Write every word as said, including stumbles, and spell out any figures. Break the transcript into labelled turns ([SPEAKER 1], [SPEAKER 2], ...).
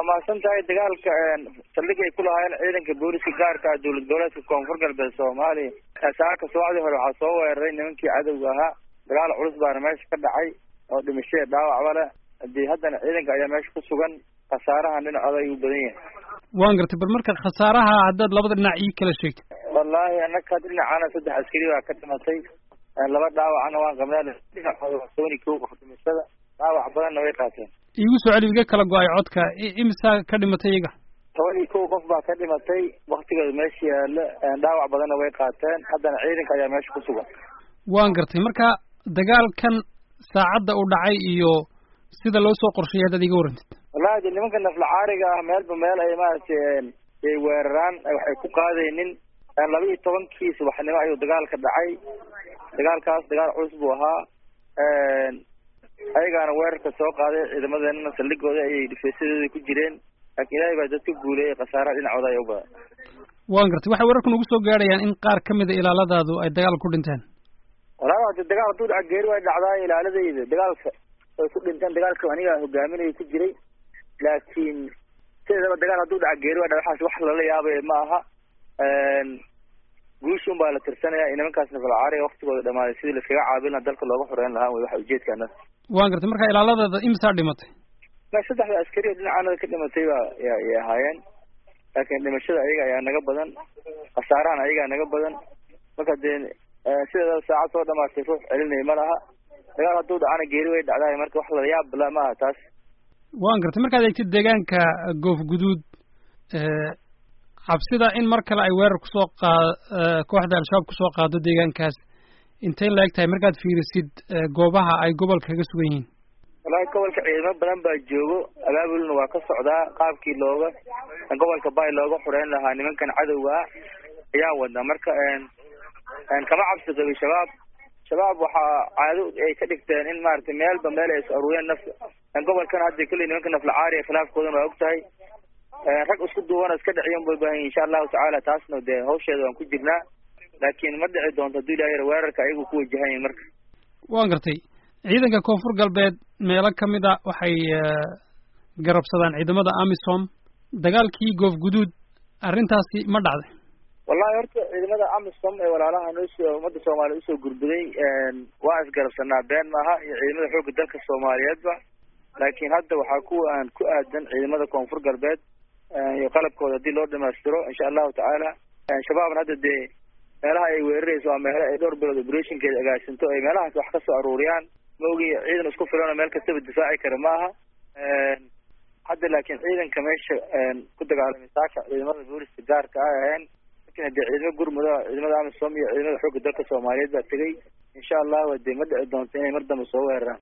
[SPEAKER 1] mahadsan tahay dagaalka saldhig ay ku lahaayeen ciidanka booliska gaarka ah dowlad goboleedka koonfur galbeed Soomaaliya saaka subaxdii hore waxaa soo weeraray nimankii cadowga ahaa dagaal culus baana meesha ka dhacay oo dhimasho dhaawacba leh hadii haddana ciidanka ayaa meesha ku sugan khasaaraha dhinacooda ayuu badan yahay
[SPEAKER 2] waan gartay bal marka khasaaraha haddaad labada dhinac ii kala sheegtay
[SPEAKER 1] wallaahi annaka dhinacana saddex askari baa ka dhimatay laba dhaawacna waan qabnaa dhinacooda waa toban iyo kow qof dhimashada dhaawac badanna way qaateen
[SPEAKER 2] iigu soo celi iga kala go-ay codka imisa ka dhimatay iyaga
[SPEAKER 1] toban iyo kow qof baa ka dhimatay waktigooda meesha yaalla dhaawac badanna way qaateen haddana ciidanka ayaa meesha ku sugan
[SPEAKER 2] waan gartay marka dagaalkan saacadda u dhacay iyo sida loo soo qorsheeyay haddaad iga warrantid
[SPEAKER 1] wallahi de nimanka naflacaariga ah meelba meel ay maaragtay ay weeraraan waxay ku qaadaynin laba iyo tobankii subaxnimo ayuu dagaalka dhacay dagaalkaas dagaal culus buu ahaa ayagaana weerarka soo qaaday ciidamadeenana saldhigooda ayay dhifeysyadoodii ku jireen laakiin ilaahay baa dadka guuleeyay khasaaraha dhinacooda ayaa u badan
[SPEAKER 2] waan gartay waxay wararkan ugu soo gaadhayaan in qaar ka mida ilaaladaadu ay dagaal ku dhinteen
[SPEAKER 1] walaal de dagaal hadduu dhaca geeri way dhacdaa ilaaladayda dagaalka way ku dhinteen dagaalka aniga hogaaminaya ku jiray laakiin sideedaba dagaal hadduu dhaca geeri way dhaca waxaas wax lala yaabay ma aha guushun baa la tirsanayaa nimankaas nafalcaariga waktigooda dhamaaday sidii laskaga caabin dalka looga xoreyn lahaa way waxa ujeedkaana
[SPEAKER 2] waan gartay marka ilaaladaada imisaa dhimatay
[SPEAKER 1] ma saddexda askari oo dhinacaanada ka dhimatay baa yay ahaayeen laakiin dhimashada ayaga ayaa naga badan khasaarahan ayagaa naga badan marka dee sideedaba saacad soo dhamaatay ruux celinaya ma laha dagaal hadduu dhacana geeri way dhacdaay marka wax lala yaab la ma aha taas
[SPEAKER 2] waan gartay markaad eegtid deegaanka goof guduud cabsida in mar kale ay weerar kusoo qaa kooxda al-shabaab kusoo qaado deegaankaas intay la eg tahay markaad fiirisid goobaha ay gobolka kaga sugan yihiin
[SPEAKER 1] wallaahi gobolka ciidamo badan baa joogo abaabulna waa ka socdaa qaabkii looga gobolka bay looga xoreyn lahaa nimankan cadowga ah ayaan wadnaa marka kama cabsi qabin shabaab shabaab waxaa caado ay ka dhigteen in maaragtay meelba meel ay is aruuriyeen naf gobolkan hadda kulley nimanka naflacaariga khilaafkoodana waa og tahay rag isku duubana iska dhiciyan bay baahan yihin insha allahu tacaala taasna dee hawsheeda waan ku jirnaa laakiin ma dhici doonto hadduu ilahay yara weerarka ayagu ku wajahan yahin marka
[SPEAKER 2] waan gartay ciidanka koonfur galbeed meelo kamid a waxay garabsadaan ciidamada amisom dagaalkii goof guduud arrintaasi ma dhacday
[SPEAKER 1] wallahi horta ciidamada amisom ee walaalaha noosoo ummadda soomaaliya usoo gurbuday waa isgarabsanaa been maaha iyo ciidamada xoogga dalka soomaaliyeedba laakiin hadda waxaa kuwa aan ku aadan ciidamada koonfur galbeed iyo qalabkooda haddii loo dhamaystiro insha allahu tacaala shabaabna hadda dee meelaha ay weerarayso waa meelo ay dhowr bilood operationkeeda agaasinto ay meelahaas wax kasoo aruuriyaan maogi ciidan isku filan oo meel kastaba difaaci kara ma aha hadda laakiin ciidanka meesha ku dagaalamay saaka ciidamada booliska gaarka ay ahayn lakin hadee ciidamo gurmuda ciidamada amisom iyo ciidamada xoogga dalka soomaaliyeed baa tegay insha allahu dee ma dhici doonto inay mar dambe soo weeraraan